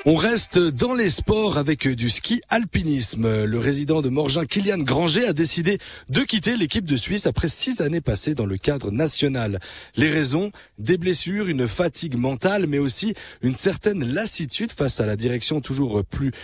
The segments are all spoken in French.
On reste dans les sports avec du ski alpinisme. Le résident de Morgin, Kylian Granger, a décidé de quitter l'équipe de Suisse après 6 années passées dans le cadre national. Les raisons, des blessures, une fatigue mentale, mais aussi une certaine lassitude face à la direction toujours plus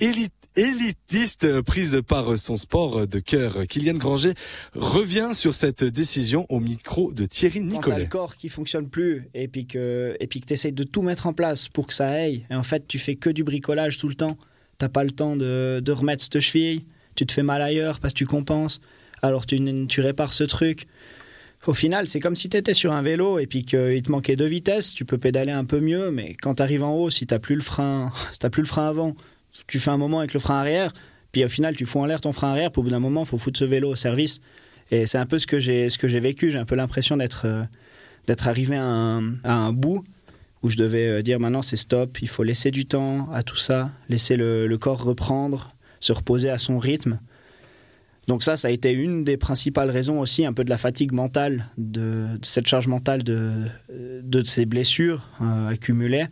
élitiste prise par son sport de cœur. Kylian Granger revient sur cette décision au micro de Thierry Nicolet. Quand t'as le corps qui fonctionne plus et puis que t'essayes de tout mettre en place pour que ça aille, et en fait tu fais que du bricolage tout le temps, t'as pas le temps de remettre cette cheville, tu te fais mal ailleurs parce que tu compenses, alors tu répares ce truc. Au final, c'est comme si t'étais sur un vélo et puis qu'il te manquait 2 vitesses, tu peux pédaler un peu mieux, mais quand t'arrives en haut, si t'as plus le frein avant, tu fais un moment avec le frein arrière, puis au final tu fous en l'air ton frein arrière, puis au bout d'un moment il faut foutre ce vélo au service. Et c'est un peu ce que j'ai vécu. J'ai un peu l'impression d'être arrivé à un bout où je devais dire maintenant c'est stop, il faut laisser du temps à tout ça, laisser le corps reprendre, se reposer à son rythme. Donc ça a été une des principales raisons aussi, un peu de la fatigue mentale, de cette charge mentale de ces blessures accumulées.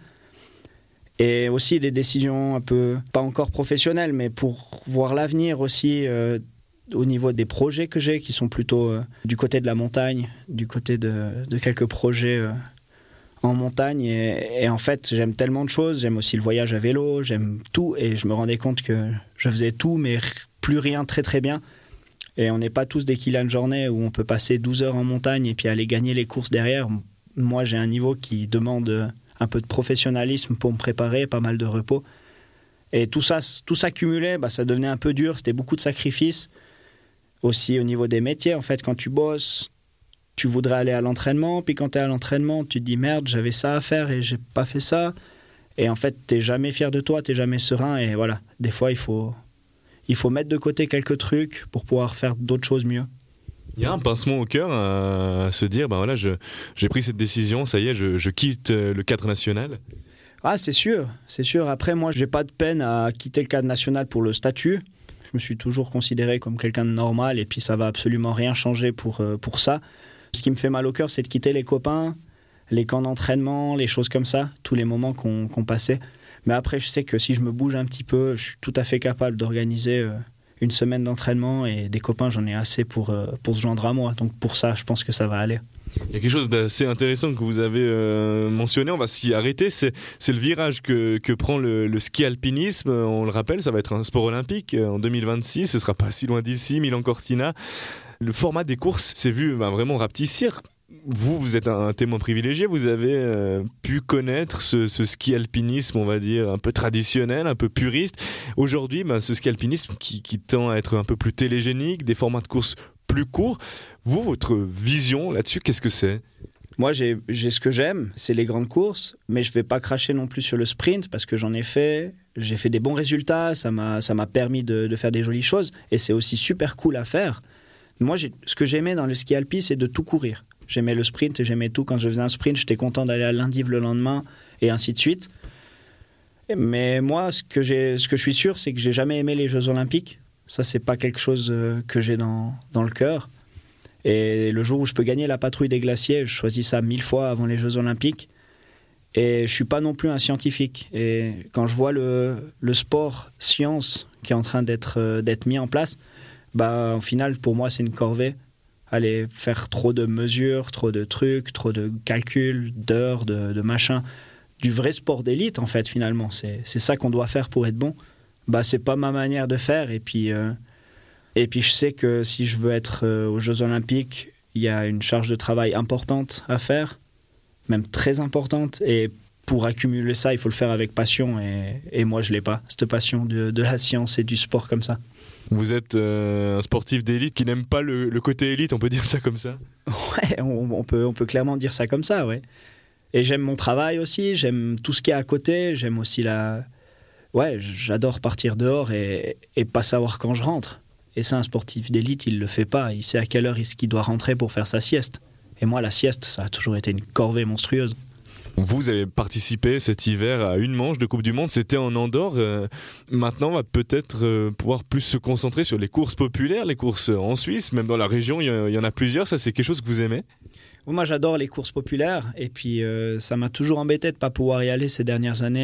Et aussi des décisions un peu, pas encore professionnelles, mais pour voir l'avenir aussi au niveau des projets que j'ai, qui sont plutôt du côté de la montagne, du côté de quelques projets en montagne. Et en fait, j'aime tellement de choses. J'aime aussi le voyage à vélo, j'aime tout. Et je me rendais compte que je faisais tout, mais plus rien très très bien. Et on n'est pas tous des Kylian Jornet où on peut passer 12 heures en montagne et puis aller gagner les courses derrière. Moi, j'ai un niveau qui demande un peu de professionnalisme pour me préparer, pas mal de repos. Et tout ça cumulé, ça devenait un peu dur, c'était beaucoup de sacrifices. Aussi au niveau des métiers, en fait, quand tu bosses, tu voudrais aller à l'entraînement, puis quand tu es à l'entraînement, tu te dis merde, j'avais ça à faire et j'ai pas fait ça. Et en fait, t'es jamais fier de toi, t'es jamais serein, et voilà, des fois, il faut mettre de côté quelques trucs pour pouvoir faire d'autres choses mieux. Il y a un pincement au cœur à se dire, j'ai pris cette décision, ça y est, je quitte le cadre national. Ah, c'est sûr. Après, moi, j'ai pas de peine à quitter le cadre national pour le statut. Je me suis toujours considéré comme quelqu'un de normal et puis ça va absolument rien changer pour ça. Ce qui me fait mal au cœur, c'est de quitter les copains, les camps d'entraînement, les choses comme ça, tous les moments qu'on passait. Mais après, je sais que si je me bouge un petit peu, je suis tout à fait capable d'organiser une semaine d'entraînement et des copains, j'en ai assez pour se joindre à moi. Donc pour ça, je pense que ça va aller. Il y a quelque chose d'assez intéressant que vous avez mentionné, on va s'y arrêter, c'est le virage que prend le ski alpinisme. On le rappelle, ça va être un sport olympique en 2026, ce ne sera pas si loin d'ici, Milan-Cortina. Le format des courses s'est vu vraiment rapetissir. Vous êtes un témoin privilégié, vous avez pu connaître ce ski alpinisme, on va dire, un peu traditionnel, un peu puriste. Aujourd'hui, ce ski alpinisme qui tend à être un peu plus télégénique, des formats de courses plus courts. Vous, votre vision là-dessus, qu'est-ce que c'est ? Moi, j'ai ce que j'aime, c'est les grandes courses, mais je ne vais pas cracher non plus sur le sprint parce que j'en ai fait. J'ai fait des bons résultats, ça m'a permis de faire des jolies choses et c'est aussi super cool à faire. Moi, ce que j'aimais dans le ski alpi, c'est de tout courir. J'aimais le sprint et j'aimais tout. Quand je faisais un sprint, j'étais content d'aller à l'Indive le lendemain et ainsi de suite. Mais moi, ce que je suis sûr, c'est que j'ai jamais aimé les Jeux Olympiques. Ça, c'est pas quelque chose que j'ai dans le cœur. Et le jour où je peux gagner la patrouille des glaciers, je choisis ça 1000 fois avant les Jeux Olympiques. Et je suis pas non plus un scientifique. Et quand je vois le sport science qui est en train d'être mis en place, au final, pour moi, c'est une corvée. Aller faire trop de mesures, trop de trucs, trop de calculs, d'heures, de machins. Du vrai sport d'élite, en fait, finalement. C'est ça qu'on doit faire pour être bon. C'est pas ma manière de faire. Et puis je sais que si je veux être aux Jeux Olympiques, il y a une charge de travail importante à faire, même très importante. Et pour accumuler ça, il faut le faire avec passion. Et moi, je l'ai pas, cette passion de la science et du sport comme ça. Vous êtes un sportif d'élite qui n'aime pas le côté élite, on peut dire ça comme ça ? Ouais, on peut clairement dire ça comme ça, ouais. Et j'aime mon travail aussi, j'aime tout ce qui est à côté, j'aime aussi Ouais, j'adore partir dehors et pas savoir quand je rentre. Et ça, un sportif d'élite, il le fait pas, il sait à quelle heure est-ce qu'il doit rentrer pour faire sa sieste. Et moi, la sieste, ça a toujours été une corvée monstrueuse. Vous avez participé cet hiver à une manche de Coupe du Monde, c'était en Andorre. Maintenant, on va peut-être pouvoir plus se concentrer sur les courses populaires, les courses en Suisse, même dans la région, il y en a plusieurs. Ça, c'est quelque chose que vous aimez ? Moi, j'adore les courses populaires et puis ça m'a toujours embêté de ne pas pouvoir y aller ces dernières années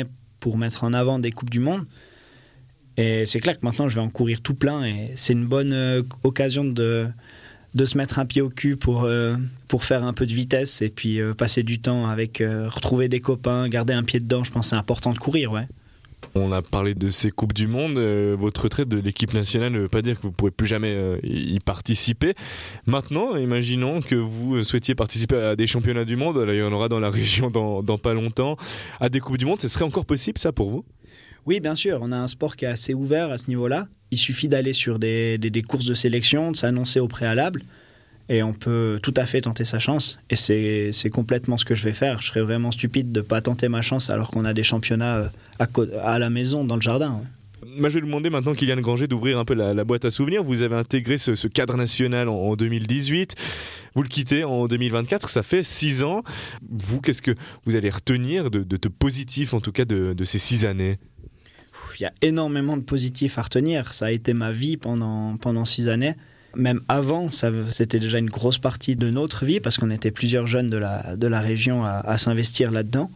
pour mettre en avant des Coupes du Monde. Et c'est clair que maintenant, je vais en courir tout plein et c'est une bonne occasion de se mettre un pied au cul pour faire un peu de vitesse et puis passer du temps avec, retrouver des copains, garder un pied dedans. Je pense que c'est important de courir, ouais. On a parlé de ces Coupes du Monde. Votre retraite de l'équipe nationale ne veut pas dire que vous ne pourrez plus jamais y participer. Maintenant, imaginons que vous souhaitiez participer à des championnats du monde. Là, il y en aura dans la région dans pas longtemps. À des Coupes du Monde, ce serait encore possible ça pour vous ? Oui, bien sûr. On a un sport qui est assez ouvert à ce niveau-là. Il suffit d'aller sur des courses de sélection, de s'annoncer au préalable. Et on peut tout à fait tenter sa chance. Et c'est complètement ce que je vais faire. Je serais vraiment stupide de ne pas tenter ma chance alors qu'on a des championnats à la maison, dans le jardin. Ouais. Moi, je vais vous demander maintenant, Kylian Granger, d'ouvrir un peu la boîte à souvenirs. Vous avez intégré ce cadre national en 2018. Vous le quittez en 2024. Ça fait 6 ans. Vous, qu'est-ce que vous allez retenir de positif, en tout cas, de ces 6 années ? Il y a énormément de positifs à retenir. Ça a été ma vie pendant 6 années. Même avant, c'était déjà une grosse partie de notre vie parce qu'on était plusieurs jeunes de la région à s'investir là-dedans.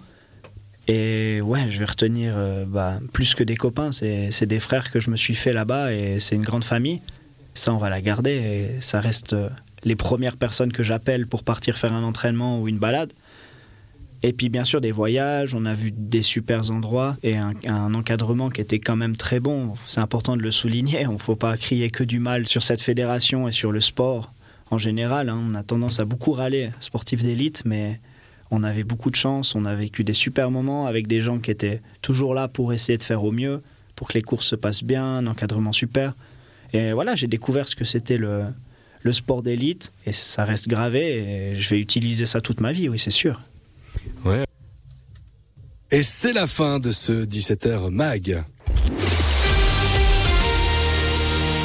Et ouais, je vais retenir plus que des copains, c'est des frères que je me suis fait là-bas et c'est une grande famille. Ça, on va la garder et ça reste les premières personnes que j'appelle pour partir faire un entraînement ou une balade. Et puis bien sûr des voyages, on a vu des super endroits et un encadrement qui était quand même très bon. C'est important de le souligner, on ne faut pas crier que du mal sur cette fédération et sur le sport en général. Hein. On a tendance à beaucoup râler, sportifs d'élite, mais on avait beaucoup de chance, on a vécu des super moments avec des gens qui étaient toujours là pour essayer de faire au mieux, pour que les courses se passent bien, un encadrement super. Et voilà, j'ai découvert ce que c'était le sport d'élite et ça reste gravé et je vais utiliser ça toute ma vie, oui c'est sûr. Ouais. Et c'est la fin de ce 17h Mag.